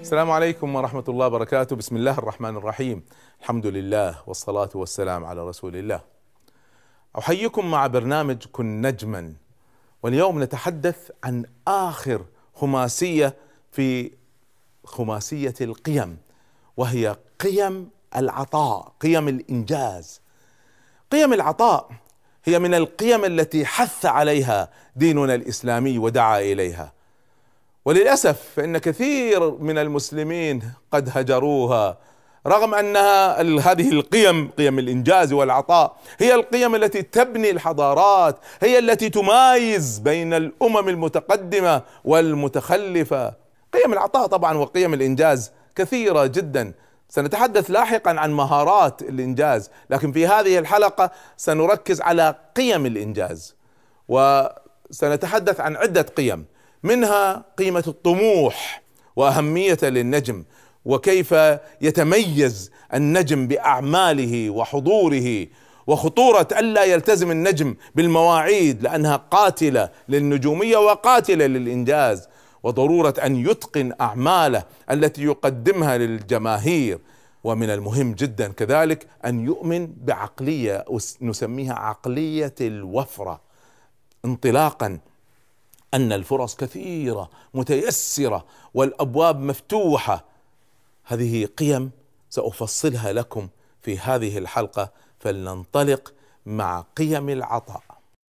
السلام عليكم ورحمة الله وبركاته. بسم الله الرحمن الرحيم. الحمد لله والصلاة والسلام على رسول الله. أحييكم مع برنامج كن نجما، واليوم نتحدث عن آخر خماسية في خماسية القيم، وهي قيم العطاء، قيم الإنجاز. قيم العطاء هي من القيم التي حث عليها ديننا الإسلامي ودعا إليها، وللأسف فإن كثير من المسلمين قد هجروها، رغم أنها هذه القيم، قيم الإنجاز والعطاء، هي القيم التي تبني الحضارات، هي التي تمايز بين الأمم المتقدمة والمتخلفة. قيم العطاء طبعا وقيم الإنجاز كثيرة جدا، سنتحدث لاحقا عن مهارات الإنجاز، لكن في هذه الحلقة سنركز على قيم الإنجاز، وسنتحدث عن عدة قيم، منها قيمة الطموح وأهمية للنجم، وكيف يتميز النجم بأعماله وحضوره، وخطورة ألا يلتزم النجم بالمواعيد لأنها قاتلة للنجومية وقاتلة للإنجاز، وضرورة أن يتقن أعماله التي يقدمها للجماهير. ومن المهم جدا كذلك أن يؤمن بعقلية نسميها عقلية الوفرة، انطلاقا أن الفرص كثيرة متيسرة والأبواب مفتوحة. هذه قيم سأفصلها لكم في هذه الحلقة، فلننطلق مع قيم العطاء.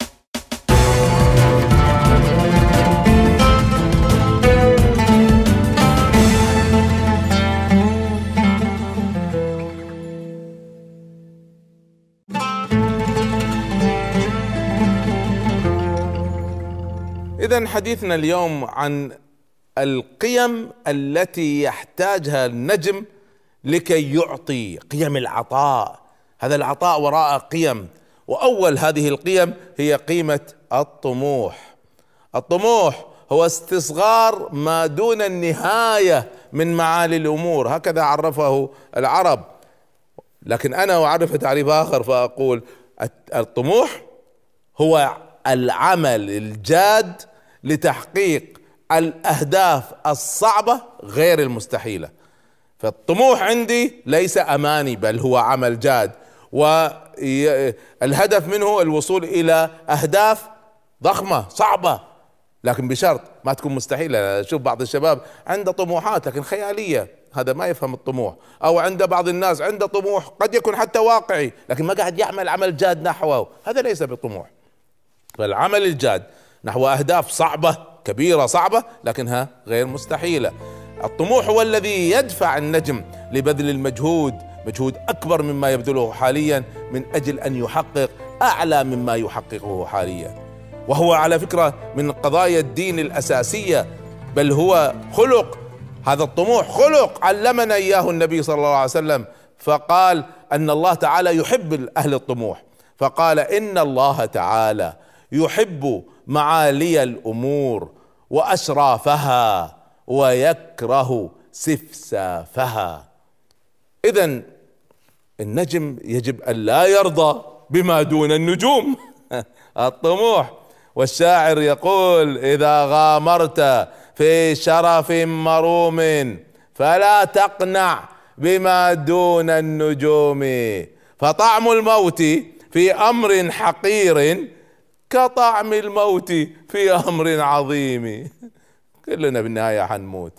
إذن حديثنا اليوم عن القيم التي يحتاجها النجم لكي يعطي، قيم العطاء. هذا العطاء وراء قيم، وأول هذه القيم هي قيمة الطموح. الطموح هو استصغار ما دون النهاية من معالي الأمور، هكذا عرفه العرب، لكن أنا أعرف تعريف آخر فأقول الطموح هو العمل الجاد لتحقيق الأهداف الصعبة غير المستحيلة. فالطموح عندي ليس أماني، بل هو عمل جاد، والهدف منه الوصول إلى أهداف ضخمة صعبة، لكن بشرط ما تكون مستحيلة. شوف بعض الشباب عنده طموحات لكن خيالية، هذا ما يفهم الطموح. أو عند بعض الناس عنده طموح قد يكون حتى واقعي لكن ما قاعد يعمل عمل جاد نحوه، هذا ليس بطموح. فالعمل الجاد نحو أهداف صعبة كبيرة صعبة لكنها غير مستحيلة. الطموح هو الذي يدفع النجم لبذل المجهود، مجهود أكبر مما يبذله حاليا، من أجل أن يحقق أعلى مما يحققه حاليا. وهو على فكرة من قضايا الدين الأساسية، بل هو خلق. هذا الطموح خلق علمنا إياه النبي صلى الله عليه وسلم، فقال أن الله تعالى يحب أهل الطموح، فقال إن الله تعالى يحب معالي الأمور وأشرافها ويكره سفسافها. إذن النجم يجب أن لا يرضى بما دون النجوم الطموح. والشاعر يقول: إذا غامرت في شرف مروم فلا تقنع بما دون النجوم، فطعم الموت في أمر حقير كطعم الموت في أمر عظيم. كلنا بالنهاية حنموت،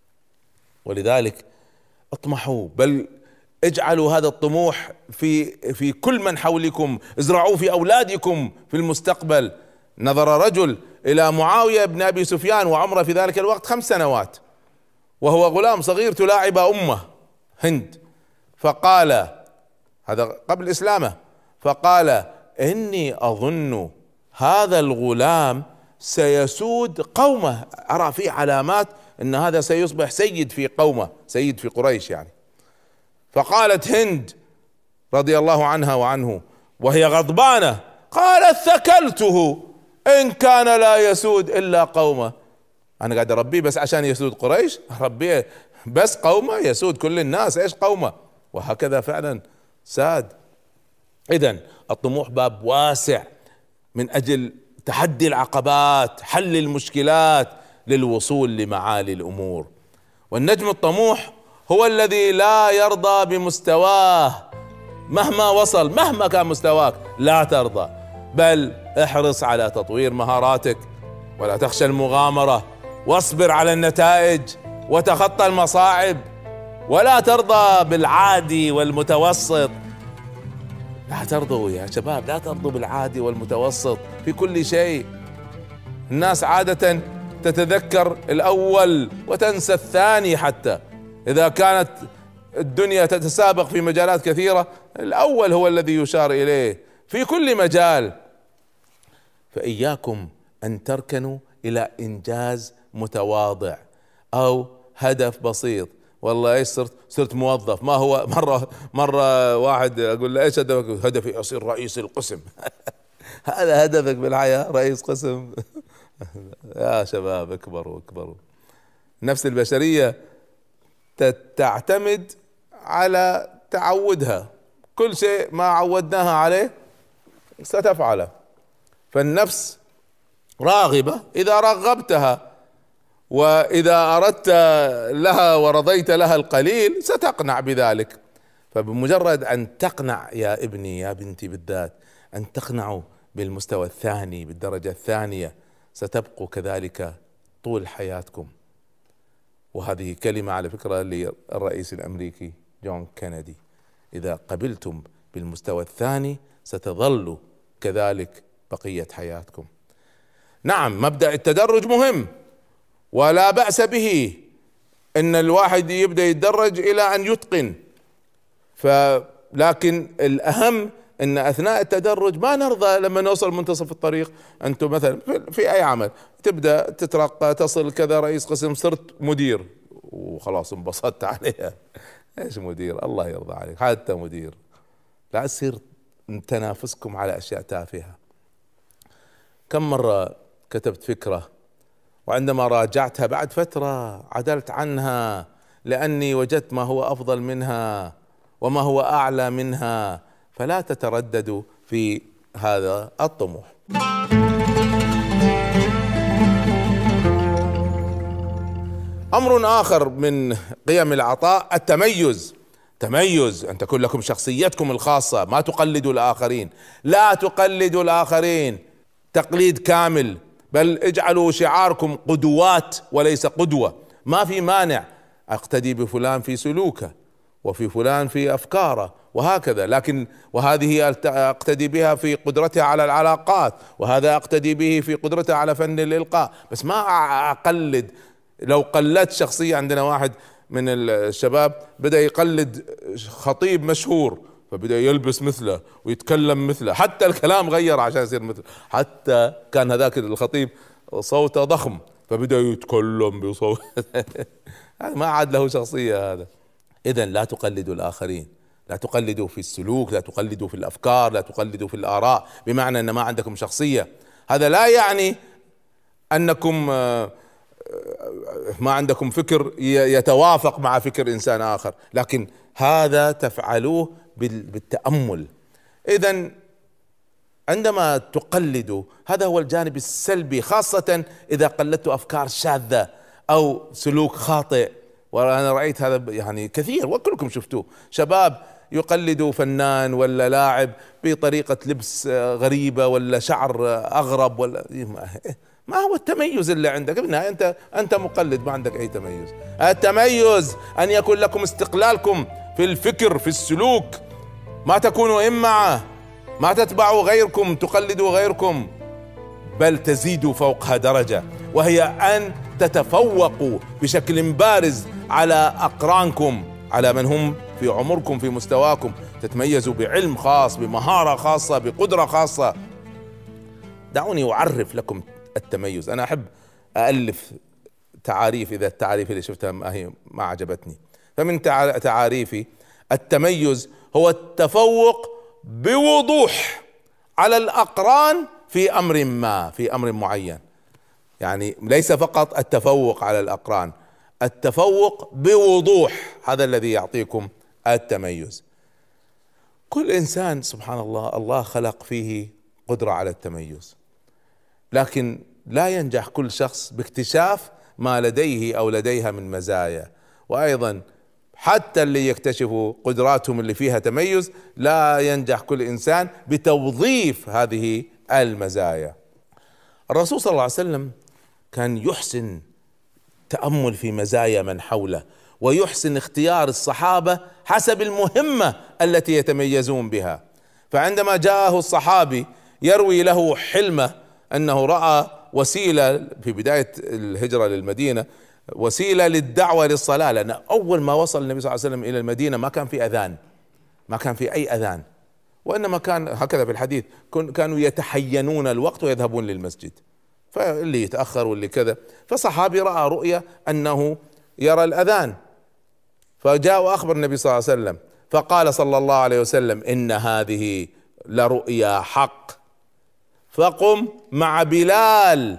ولذلك اطمحوا، بل اجعلوا هذا الطموح في كل من حولكم، ازرعوه في أولادكم في المستقبل. نظر رجل إلى معاوية بن أبي سفيان وعمره في ذلك الوقت 5 سنوات، وهو غلام صغير تلاعب أمه هند، فقال، هذا قبل إسلامه، فقال: إني أظن هذا الغلام سيسود قومه، أرى فيه علامات أن هذا سيصبح سيد في قومه، سيد في قريش يعني. فقالت هند رضي الله عنها وعنه وهي غضبانة، قالت: ثكلته إن كان لا يسود إلا قومه. أنا قاعد أربيه بس عشان يسود قريش؟ أربيه بس قومه يسود كل الناس، إيش قومه؟ وهكذا فعلا ساد. إذن الطموح باب واسع من أجل تحدي العقبات، حل المشكلات، للوصول لمعالي الأمور. والنجم الطموح هو الذي لا يرضى بمستواه مهما وصل، مهما كان مستواك لا ترضى، بل احرص على تطوير مهاراتك، ولا تخشى المغامرة، واصبر على النتائج، وتخطى المصاعب، ولا ترضى بالعادي والمتوسط. لا ترضوا يا شباب، لا ترضوا بالعادي والمتوسط في كل شيء. الناس عادة تتذكر الأول وتنسى الثاني، حتى إذا كانت الدنيا تتسابق في مجالات كثيرة الأول هو الذي يشار إليه في كل مجال. فإياكم أن تركنوا إلى إنجاز متواضع أو هدف بسيط. والله ايش صرت موظف، ما هو مرة واحد اقول له ايش هدفك؟ هدفي اصير رئيس القسم. هذا هدفك بالحياة، رئيس قسم؟ يا شباب اكبروا اكبروا. النفس البشرية تعتمد على تعودها، كل شيء ما عودناها عليه ستفعله. فالنفس راغبة، إذا رغبتها وإذا أردت لها ورضيت لها القليل ستقنع بذلك. فبمجرد أن تقنع يا ابني يا بنتي بالذات، أن تقنعوا بالمستوى الثاني بالدرجة الثانية، ستبقوا كذلك طول حياتكم. وهذه كلمة على فكرة للرئيس الأمريكي جون كينيدي: إذا قبلتم بالمستوى الثاني ستظلوا كذلك بقية حياتكم. نعم، مبدأ التدرج مهم ولا بأس به، إن الواحد يبدأ يتدرج إلى أن يتقن، لكن الأهم إن أثناء التدرج ما نرضى لما نوصل منتصف الطريق. أنتم مثلا في أي عمل تبدأ تترقى، تصل كذا رئيس قسم، صرت مدير وخلاص انبسطت عليها. ايش مدير؟ الله يرضى عليك، حتى مدير لا تصير تنافسكم على أشياء تافهة. كم مرة كتبت فكرة وعندما راجعتها بعد فترة عدلت عنها لأني وجدت ما هو أفضل منها وما هو أعلى منها. فلا تترددوا في هذا الطموح. أمر آخر من قيم العطاء التميز. تميز، أن تكون لكم شخصيتكم الخاصة، ما تقلدوا الآخرين، لا تقلدوا الآخرين تقليد كامل، بل اجعلوا شعاركم قدوات وليس قدوة. ما في مانع اقتدي بفلان في سلوكه وفي فلان في أفكاره وهكذا، لكن وهذه اقتدي بها في قدرتها على العلاقات، وهذا اقتدي به في قدرته على فن الإلقاء، بس ما أقلد. لو قلدت شخصية، عندنا واحد من الشباب بدأ يقلد خطيب مشهور، فبدأ يلبس مثله ويتكلم مثله، حتى الكلام غير عشان يصير مثله، حتى كان هذاك الخطيب صوته ضخم فبدأ يتكلم بصوت. ما عاد له شخصية هذا. إذن لا تقلدوا الآخرين، لا تقلدوا في السلوك، لا تقلدوا في الأفكار، لا تقلدوا في الآراء، بمعنى أن ما عندكم شخصية. هذا لا يعني أنكم ما عندكم فكر يتوافق مع فكر إنسان آخر، لكن هذا تفعلوه بالتأمل. إذن عندما تقلدوا، هذا هو الجانب السلبي، خاصة إذا قلدتوا أفكار شاذة أو سلوك خاطئ. وأنا رأيت هذا يعني كثير وكلكم شفتوه، شباب يقلدوا فنان ولا لاعب بطريقة لبس غريبة ولا شعر أغرب ولا ما هو التميز اللي عندك؟ أنت مقلد، ما عندك أي تميز. التميز أن يكون لكم استقلالكم في الفكر في السلوك، ما تكونوا إمعة، ما تتبعوا غيركم، تقلدوا غيركم، بل تزيدوا فوقها درجة، وهي أن تتفوقوا بشكل بارز على أقرانكم، على من هم في عمركم في مستواكم، تتميزوا بعلم خاص، بمهارة خاصة، بقدرة خاصة. دعوني أعرف لكم التميز. أنا أحب أألف تعاريف، إذا التعاريف اللي شفتها ما عجبتني، فمن تعاريفي التميز هو التفوق بوضوح على الأقران في أمر ما، في أمر معين. يعني ليس فقط التفوق على الأقران، التفوق بوضوح، هذا الذي يعطيكم التميز. كل إنسان سبحان الله، الله خلق فيه قدرة على التميز، لكن لا ينجح كل شخص باكتشاف ما لديه أو لديها من مزايا. وأيضا حتى اللي يكتشفوا قدراتهم اللي فيها تميز لا ينجح كل إنسان بتوظيف هذه المزايا. الرسول صلى الله عليه وسلم كان يحسن تأمل في مزايا من حوله، ويحسن اختيار الصحابة حسب المهمة التي يتميزون بها. فعندما جاءه الصحابي يروي له حلمه أنه رأى وسيلة في بداية الهجرة للمدينة، وسيلة للدعوة للصلاة، لأن أول ما وصل النبي صلى الله عليه وسلم إلى المدينة ما كان في أذان، ما كان في أي أذان، وإنما كان هكذا في الحديث كانوا يتحينون الوقت ويذهبون للمسجد، فاللي يتأخر واللي كذا. فصحابي رأى رؤيا أنه يرى الأذان، فجاء وأخبر النبي صلى الله عليه وسلم، فقال صلى الله عليه وسلم: إن هذه لرؤيا حق، فقم مع بلال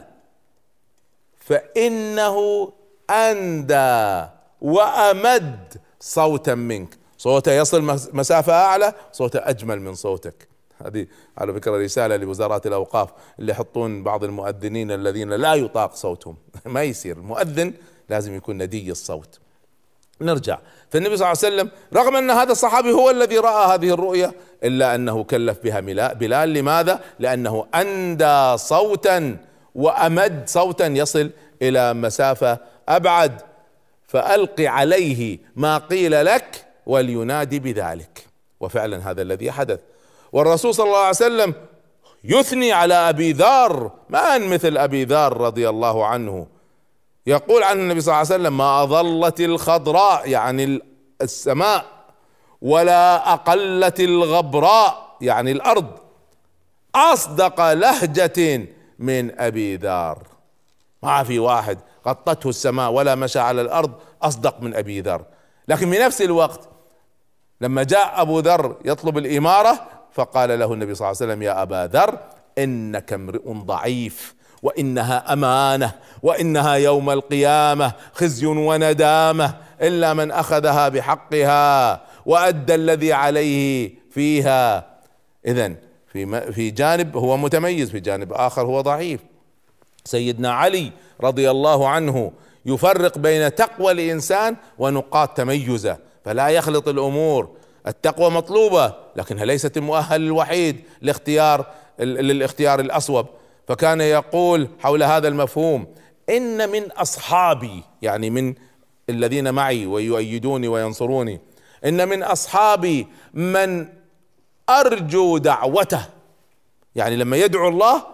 فإنه أندى وأمد صوتا منك، صوته يصل مسافة أعلى، صوته أجمل من صوتك. هذه على فكرة رسالة لوزارات الأوقاف اللي يحطون بعض المؤذنين الذين لا يطاق صوتهم ما يصير، المؤذن لازم يكون ندي الصوت. نرجع، فالنبي صلى الله عليه وسلم رغم أن هذا الصحابي هو الذي رأى هذه الرؤيا إلا أنه كلف بها بلال. لماذا؟ لأنه أندى صوتا وأمد صوتا يصل إلى مسافة أبعد، فألق عليه ما قيل لك ولينادي بذلك. وفعلا هذا الذي حدث. والرسول صلى الله عليه وسلم يثني على أبي ذر، من مثل أبي ذر رضي الله عنه، يقول عن النبي صلى الله عليه وسلم: ما أظلت الخضراء يعني السماء ولا أقلت الغبراء يعني الأرض أصدق لهجة من أبي ذر. ما في واحد غطته السماء ولا مشى على الأرض أصدق من أبي ذر. لكن في نفس الوقت لما جاء أبو ذر يطلب الإمارة فقال له النبي صلى الله عليه وسلم: يا أبا ذر إنك امرئ ضعيف، وإنها أمانة، وإنها يوم القيامة خزي وندامة إلا من أخذها بحقها وأدى الذي عليه فيها. إذن في جانب هو متميز، في جانب آخر هو ضعيف. سيدنا علي رضي الله عنه يفرق بين تقوى الإنسان ونقاط تميزه، فلا يخلط الأمور. التقوى مطلوبة لكنها ليست المؤهل الوحيد للاختيار الأصوب. فكان يقول حول هذا المفهوم: إن من أصحابي، يعني من الذين معي ويؤيدوني وينصروني، إن من أصحابي من أرجو دعوته، يعني لما يدعو الله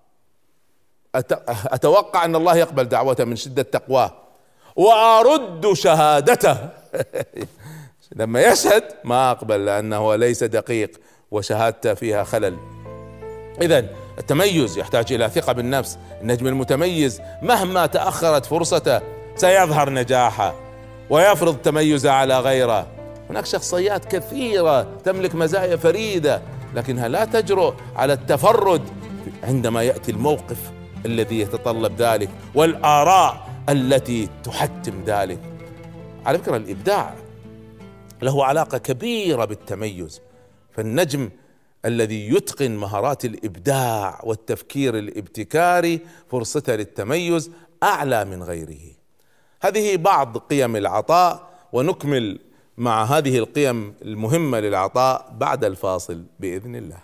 أتوقع أن الله يقبل دعوته من شدة تقواه، وأرد شهادته لما يشهد ما أقبل لأنه ليس دقيق وشهادته فيها خلل. إذن التميز يحتاج إلى ثقة بالنفس. النجم المتميز مهما تأخرت فرصته سيظهر نجاحه ويفرض تميزه على غيره. هناك شخصيات كثيرة تملك مزايا فريدة لكنها لا تجرؤ على التفرد عندما يأتي الموقف الذي يتطلب ذلك والآراء التي تحتم ذلك. على فكرة الإبداع له علاقة كبيرة بالتميز، فالنجم الذي يتقن مهارات الإبداع والتفكير الابتكاري فرصته للتميز أعلى من غيره. هذه بعض قيم العطاء، ونكمل مع هذه القيم المهمة للعطاء بعد الفاصل بإذن الله.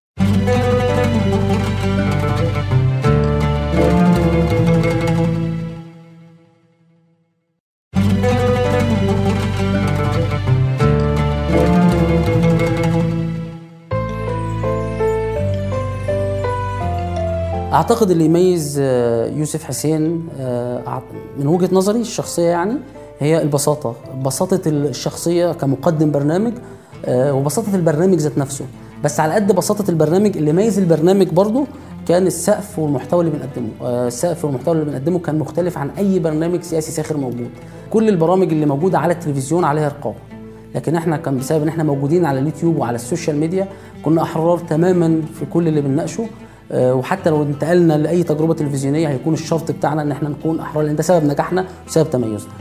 أعتقد اللي يميز يوسف حسين من وجهة نظري الشخصية يعني هي البساطة، بساطة الشخصية كمقدم برنامج وبساطة البرنامج ذات نفسه. بس على قد بساطة البرنامج اللي ميز البرنامج برضو كان السقف والمحتوى اللي بنقدمه. السقف والمحتوى اللي بنقدمه كان مختلف عن أي برنامج سياسي ساخر موجود. كل البرامج اللي موجودة على التلفزيون عليها رقابة، لكن احنا كان بسبب ان احنا موجودين على اليوتيوب وعلى السوشيال ميديا كنا أحرار تماما في كل اللي بنناقشه. وحتى لو انتقلنا لأي تجربة تلفزيونية هيكون الشرط بتاعنا ان احنا نكون أحرار، لأن ده سبب نجاحنا وسبب تميزنا.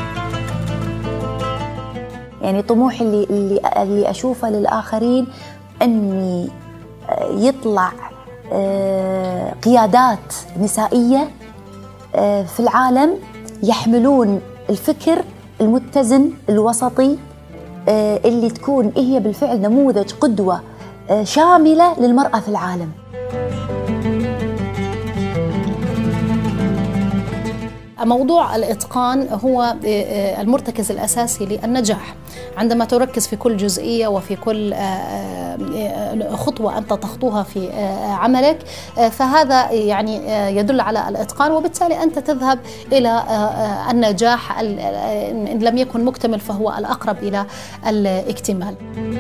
يعني طموحي اللي أشوفه للآخرين أني يطلع قيادات نسائية في العالم يحملون الفكر المتزن الوسطي، اللي تكون هي بالفعل نموذج قدوة شاملة للمرأة في العالم. موضوع الإتقان هو المرتكز الأساسي للنجاح. عندما تركز في كل جزئية وفي كل خطوة أنت تخطوها في عملك، فهذا يعني يدل على الإتقان، وبالتالي أنت تذهب إلى النجاح، إن لم يكن مكتمل فهو الأقرب إلى الاكتمال.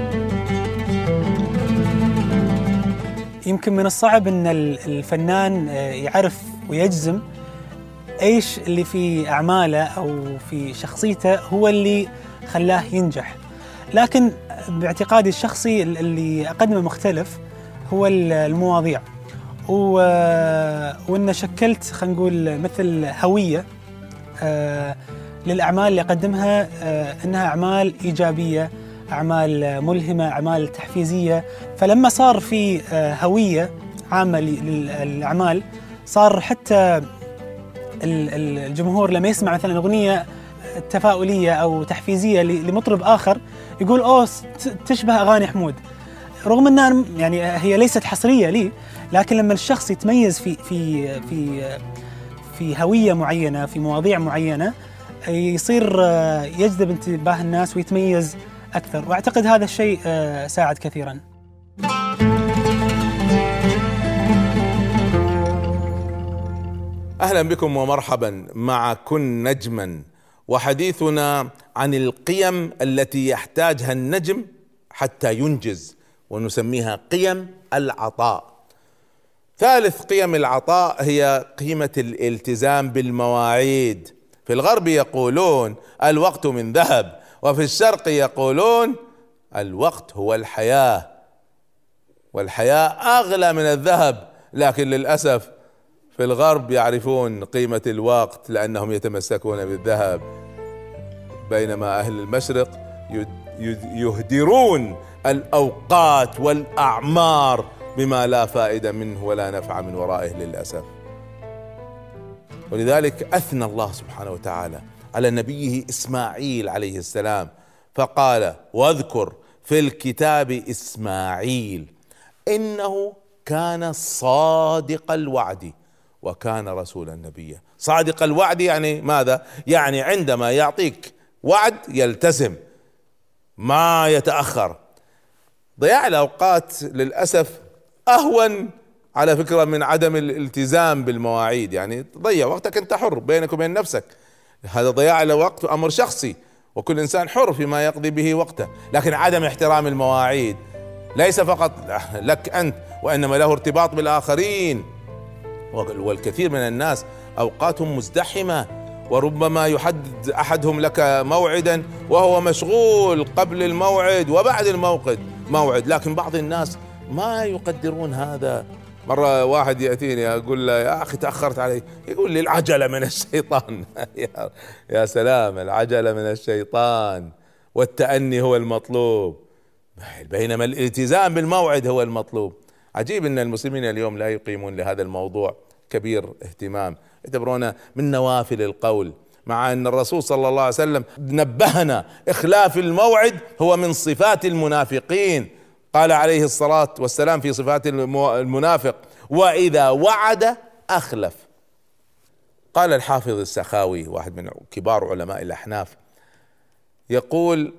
يمكن من الصعب أن الفنان يعرف ويجزم ايش اللي في اعماله او في شخصيته هو اللي خلاه ينجح، لكن باعتقادي الشخصي اللي اقدمه مختلف هو المواضيع، وان شكلت خلينا نقول مثل هويه للاعمال اللي اقدمها، انها اعمال ايجابيه، اعمال ملهمه، اعمال تحفيزيه. فلما صار في هويه عامه للاعمال، صار حتى الجمهور لما يسمع مثلا أغنية تفاؤلية أو تحفيزية لمطرب آخر يقول أوه تشبه أغاني حمود، رغم أنها يعني هي ليست حصرية لي، لكن لما الشخص يتميز في هوية معينة، في مواضيع معينة، يصير يجذب انتباه الناس ويتميز أكثر، وأعتقد هذا الشيء ساعد كثيراً. أهلا بكم ومرحبا معكن نجما، وحديثنا عن القيم التي يحتاجها النجم حتى ينجز، ونسميها قيم العطاء. ثالث قيم العطاء هي قيمة الالتزام بالمواعيد. في الغرب يقولون الوقت من ذهب، وفي الشرق يقولون الوقت هو الحياة، والحياة أغلى من الذهب. لكن للأسف في الغرب يعرفون قيمة الوقت لأنهم يتمسكون بالذهب، بينما أهل المشرق يهدرون الأوقات والأعمار بما لا فائدة منه ولا نفع من ورائه للأسف. ولذلك أثنى الله سبحانه وتعالى على نبيه إسماعيل عليه السلام فقال: واذكر في الكتاب إسماعيل إنه كان صادق الوعد وكان رسولا نبيا. صادق الوعد يعني ماذا؟ يعني عندما يعطيك وعد يلتزم، ما يتأخر. ضياع الأوقات للأسف أهون على فكرة من عدم الالتزام بالمواعيد. يعني تضيع وقتك، أنت حر بينك وبين نفسك، هذا ضياع الوقت أمر شخصي، وكل إنسان حر فيما يقضي به وقته. لكن عدم احترام المواعيد ليس فقط لك أنت، وإنما له ارتباط بالآخرين. والكثير من الناس أوقاتهم مزدحمة، وربما يحدد أحدهم لك موعدا وهو مشغول قبل الموعد وبعد موعد. لكن بعض الناس ما يقدرون هذا. مرة واحد يأتيني أقول له: يا أخي تأخرت علي. يقول لي: العجلة من الشيطان. يا سلام، العجلة من الشيطان والتأني هو المطلوب، بينما الالتزام بالموعد هو المطلوب. عجيب أن المسلمين اليوم لا يقيمون لهذا الموضوع كبير اهتمام، يعتبرونه من نوافل القول، مع أن الرسول صلى الله عليه وسلم نبهنا: إخلاف الموعد هو من صفات المنافقين. قال عليه الصلاة والسلام في صفات المنافق: وإذا وعد أخلف. قال الحافظ السخاوي، واحد من كبار علماء الأحناف، يقول: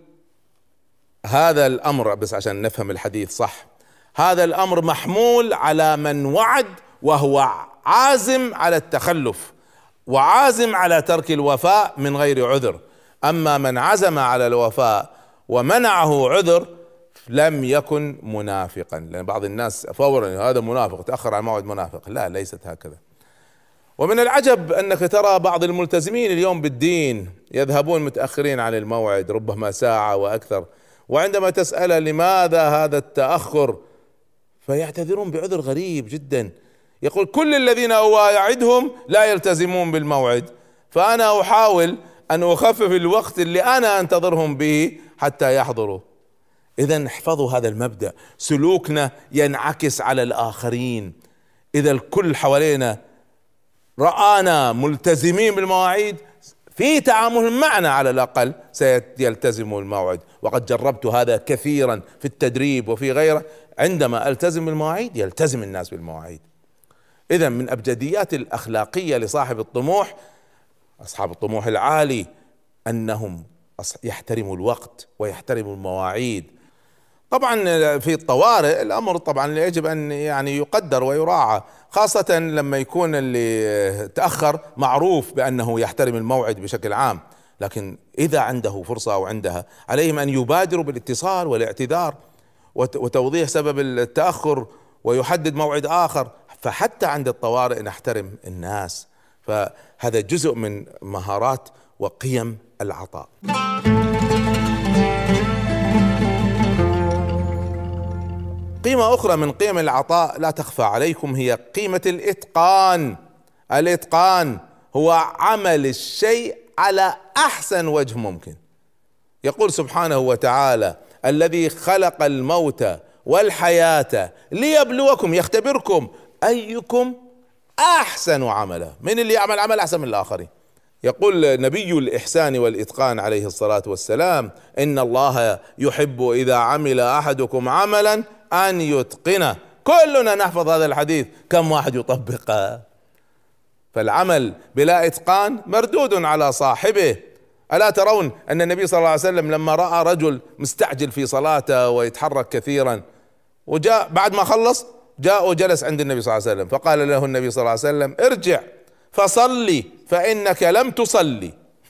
هذا الأمر، بس عشان نفهم الحديث صح، هذا الأمر محمول على من وعد وهو عازم على التخلف وعازم على ترك الوفاء من غير عذر. أما من عزم على الوفاء ومنعه عذر لم يكن منافقا. لأن بعض الناس فورا: هذا منافق، تأخر عن موعد منافق. لا، ليست هكذا. ومن العجب أنك ترى بعض الملتزمين اليوم بالدين يذهبون متأخرين عن الموعد، ربما ساعة وأكثر، وعندما تسأل لماذا هذا التأخر فيعتذرون بعذر غريب جدا. يقول: كل الذين أواعدهم لا يلتزمون بالموعد، فأنا أحاول أن أخفف الوقت اللي أنا أنتظرهم به حتى يحضروا. إذن احفظوا هذا المبدأ، سلوكنا ينعكس على الآخرين. إذا الكل حوالينا رآنا ملتزمين بالمواعيد في تعامل معنا على الأقل سيلتزم الموعد. وقد جربت هذا كثيرا في التدريب وفي غيره، عندما التزم المواعيد يلتزم الناس بالمواعيد. إذا من أبجديات الأخلاقية لصاحب الطموح، أصحاب الطموح العالي، أنهم يحترموا الوقت ويحترموا المواعيد. طبعا في الطوارئ الأمر طبعا يجب أن يعني يقدر ويراعى، خاصة لما يكون اللي تأخر معروف بأنه يحترم الموعد بشكل عام. لكن إذا عنده فرصة أو عندها، عليهم أن يبادروا بالاتصال والاعتذار وتوضيح سبب التأخر ويحدد موعد آخر. فحتى عند الطوارئ نحترم الناس، فهذا جزء من مهارات وقيم العطاء. قيمة أخرى من قيم العطاء لا تخفى عليكم هي قيمة الإتقان. الإتقان هو عمل الشيء على أحسن وجه ممكن. يقول سبحانه وتعالى: الذي خلق الموت والحياة ليبلوكم، يختبركم أيكم أحسن عملا. من اللي يعمل عمل أحسن من الآخرين. يقول نبي الإحسان والإتقان عليه الصلاة والسلام: إن الله يحب إذا عمل أحدكم عملا أن يتقنه. كلنا نحفظ هذا الحديث، كم واحد يطبقه؟ فالعمل بلا إتقان مردود على صاحبه. ألا ترون أن النبي صلى الله عليه وسلم لما رأى رجل مستعجل في صلاته ويتحرك كثيرا، وجاء بعد ما خلص جاء وجلس عند النبي صلى الله عليه وسلم، فقال له النبي صلى الله عليه وسلم: ارجع فصلي فإنك لم تصلي.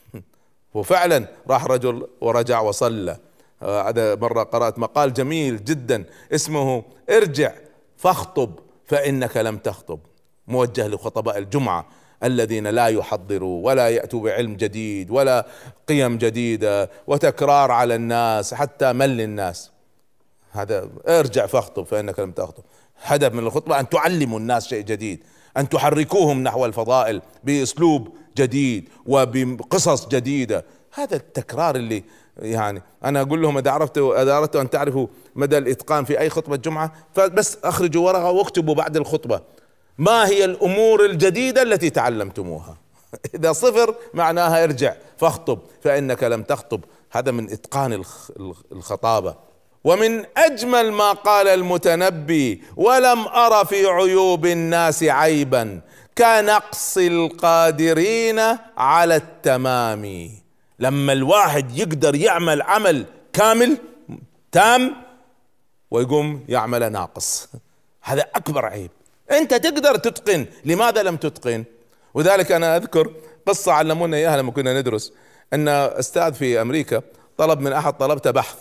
وفعلا راح رجل ورجع وصلى. هذا مرة قرأت مقال جميل جدا اسمه ارجع فاخطب فإنك لم تخطب، موجه لخطباء الجمعة الذين لا يحضروا ولا يأتوا بعلم جديد ولا قيم جديدة، وتكرار على الناس حتى مل الناس. هذا ارجع فاخطب فإنك لم تخطب. هدف من الخطبة أن تعلموا الناس شيء جديد، أن تحركوهم نحو الفضائل بأسلوب جديد وبقصص جديدة. هذا التكرار اللي يعني أنا أقول لهم إذا أردتوا أن تعرفوا مدى الإتقان في أي خطبة جمعة، فبس أخرجوا ورقة واكتبوا بعد الخطبة ما هي الأمور الجديدة التي تعلمتموها. إذا صفر معناها ارجع فاخطب فإنك لم تخطب. هذا من إتقان الخطابة. ومن أجمل ما قال المتنبي: ولم أر في عيوب الناس عيبا كنقص القادرين على التمام. لما الواحد يقدر يعمل عمل كامل تام ويقوم يعمل ناقص، هذا أكبر عيب. أنت تقدر تتقن، لماذا لم تتقن؟ وذلك أنا أذكر قصة علمونا إياها لما كنا ندرس، أن أستاذ في أمريكا طلب من أحد طلبته بحث،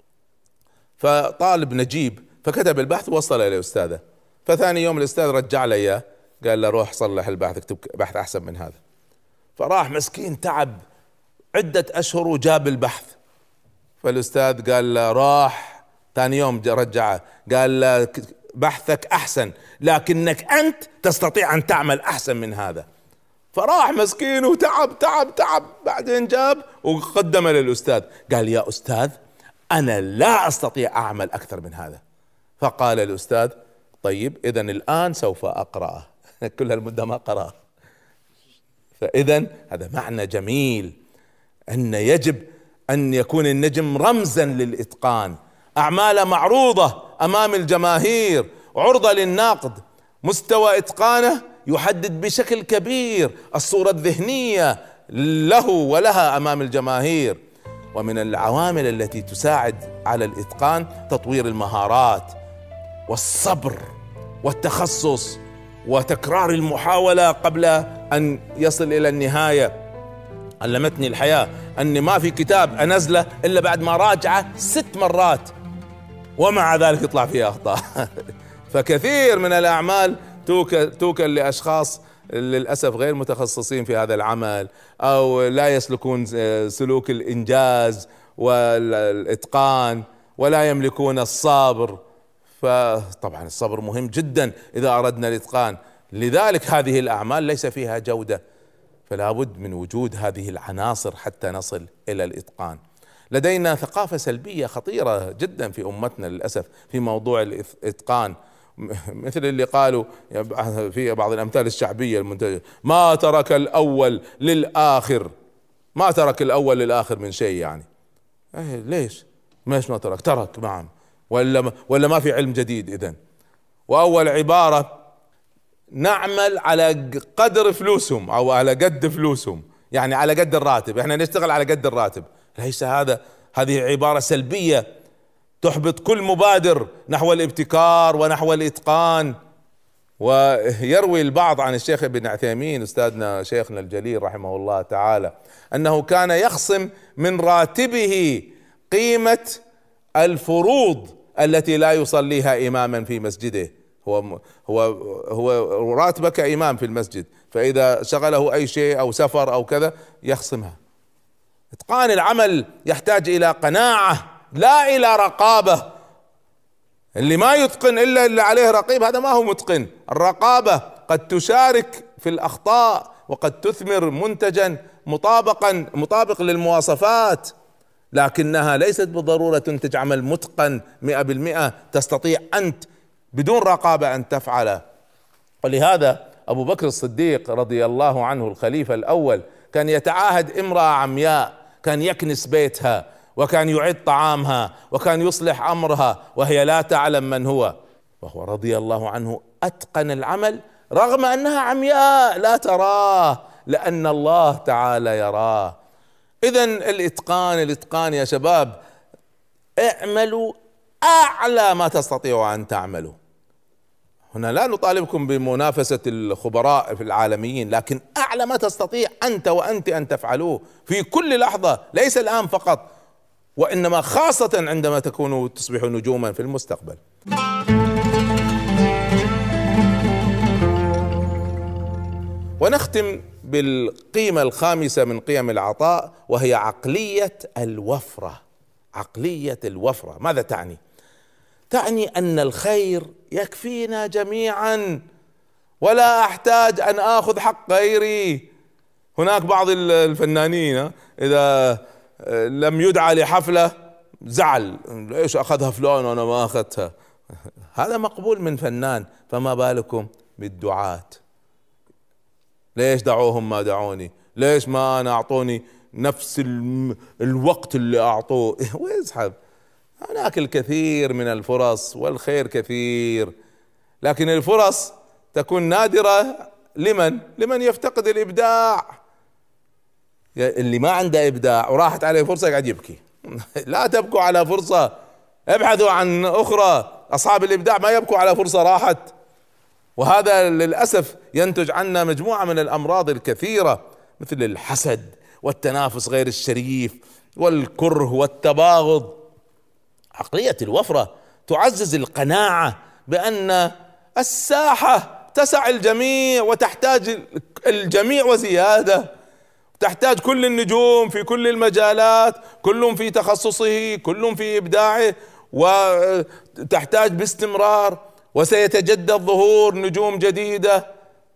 فطالب نجيب فكتب البحث ووصل إلى أستاذه، فثاني يوم الأستاذ رجع له إياه قال له: روح صلح البحث، اكتب بحث أحسن من هذا. فراح مسكين تعب عدة أشهر وجاب البحث، فالأستاذ قال له: راح ثاني يوم رجعه قال له: بحثك أحسن لكنك أنت تستطيع أن تعمل أحسن من هذا. فراح مسكين وتعب تعب تعب، بعدين جاب وقدم للأستاذ قال: يا أستاذ أنا لا أستطيع أعمل أكثر من هذا. فقال الأستاذ: طيب إذن الآن سوف أقرأه. كل هالمدة ما قرأ. فإذن هذا معنى جميل، أن يجب أن يكون النجم رمزا للإتقان. أعماله معروضة أمام الجماهير عرضة للنقد، مستوى إتقانه يحدد بشكل كبير الصورة الذهنية له ولها أمام الجماهير. ومن العوامل التي تساعد على الإتقان تطوير المهارات والصبر والتخصص وتكرار المحاولة قبل أن يصل إلى النهاية. علمتني الحياة أني ما في كتاب أنزله إلا بعد ما راجعه 6 مرات، ومع ذلك يطلع فيه أخطاء. فكثير من الأعمال توكل لأشخاص للأسف غير متخصصين في هذا العمل، أو لا يسلكون سلوك الإنجاز والإتقان، ولا يملكون الصبر. فطبعا الصبر مهم جدا إذا أردنا الإتقان. لذلك هذه الأعمال ليس فيها جودة، فلا بد من وجود هذه العناصر حتى نصل إلى الإتقان. لدينا ثقافة سلبية خطيرة جدا في أمتنا للأسف في موضوع الإتقان، مثل اللي قالوا في بعض الأمثال الشعبية المنتشرة: ما ترك الأول للآخر ما ترك الاول للاخر من شيء يعني. ايه ليش ما ترك نعم، ولا ما في علم جديد اذا. واول عبارة نعمل على قدر فلوسهم او على قد فلوسهم، يعني على قد الراتب، احنا نشتغل على قد الراتب. ليس هذه عبارة سلبية تحبط كل مبادر نحو الابتكار ونحو الاتقان. ويروي البعض عن الشيخ ابن عثيمين استاذنا شيخنا الجليل رحمه الله تعالى انه كان يخصم من راتبه قيمة الفروض التي لا يصليها اماما في مسجده. هو راتبك امام في المسجد، فاذا شغله اي شيء او سفر او كذا يخصمها. اتقان العمل يحتاج الى قناعة لا الى رقابة. اللي ما يتقن الا اللي عليه رقيب هذا ما هو متقن. الرقابة قد تشارك في الاخطاء وقد تثمر منتجا مطابق للمواصفات، لكنها ليست بالضرورة تنتج عمل متقن 100% تستطيع انت بدون رقابة ان تفعله. ولهذا ابو بكر الصديق رضي الله عنه الخليفة الاول كان يتعاهد امرأة عمياء، كان يكنس بيتها وكان يعد طعامها وكان يصلح امرها وهي لا تعلم من هو، وهو رضي الله عنه اتقن العمل رغم انها عمياء لا تراه، لان الله تعالى يراه. اذن الاتقان يا شباب، اعملوا اعلى ما تستطيعوا ان تعملوا. هنا لا نطالبكم بمنافسة الخبراء في العالميين، لكن اعلى ما تستطيع انت وانت ان تفعلوه في كل لحظة، ليس الان فقط، وانما خاصة عندما تصبحوا نجوما في المستقبل. ونختم بالقيمة الخامسة من قيم العطاء، وهي عقلية الوفرة. عقلية الوفرة ماذا تعني؟ تعني ان الخير يكفينا جميعا ولا احتاج ان اخذ حق غيري. هناك بعض الفنانين اذا لم يدعى لحفلة زعل، ليش اخذها فلان وانا ما اخذتها؟ هذا مقبول من فنان، فما بالكم بالدعاة؟ ليش دعوهم ما دعوني؟ ليش ما انا اعطوني نفس الوقت اللي اعطوه؟ ويسحب. هناك الكثير من الفرص والخير كثير، لكن الفرص تكون نادرة لمن يفتقد الابداع. اللي ما عنده ابداع وراحت عليه فرصة قاعد يبكي. لا تبكوا على فرصة، ابحثوا عن اخرى. اصحاب الابداع ما يبكوا على فرصة راحت. وهذا للأسف ينتج عنا مجموعة من الأمراض الكثيرة، مثل الحسد والتنافس غير الشريف والكره والتباغض. عقلية الوفرة تعزز القناعة بأن الساحة تسع الجميع وتحتاج الجميع وزيادة، تحتاج كل النجوم في كل المجالات، كل في تخصصه، كل في إبداعه، وتحتاج باستمرار، وسيتجدد ظهور نجوم جديدة.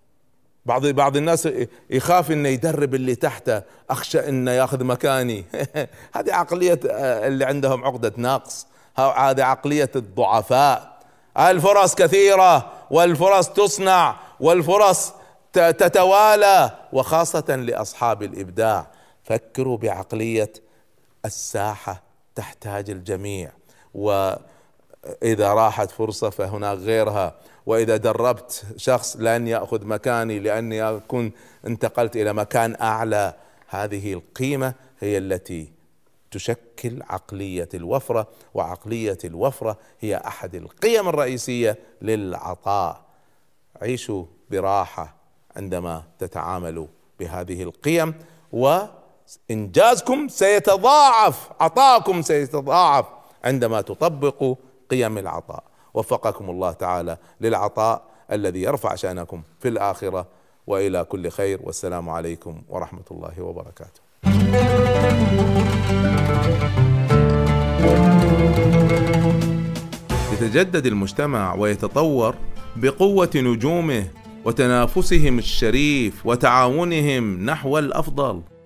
بعض الناس يخاف انه يدرب اللي تحته، اخشى انه ياخذ مكاني. هذه عقلية اللي عندهم عقدة نقص، هذه عقلية الضعفاء. الفرص كثيرة والفرص تصنع والفرص تتوالى، وخاصة لأصحاب الإبداع. فكروا بعقلية الساحة تحتاج الجميع، وإذا راحت فرصة فهناك غيرها، وإذا دربت شخص لن يأخذ مكاني لأني أكون انتقلت إلى مكان أعلى. هذه القيمة هي التي تشكل عقلية الوفرة، وعقلية الوفرة هي أحد القيم الرئيسية للعطاء. عيشوا براحة عندما تتعاملوا بهذه القيم، وإنجازكم سيتضاعف، عطاءكم سيتضاعف عندما تطبقوا قيم العطاء. وفقكم الله تعالى للعطاء الذي يرفع شأنكم في الآخرة، وإلى كل خير، والسلام عليكم ورحمة الله وبركاته. يتجدد المجتمع ويتطور بقوة نجومه وتنافسهم الشريف وتعاونهم نحو الأفضل.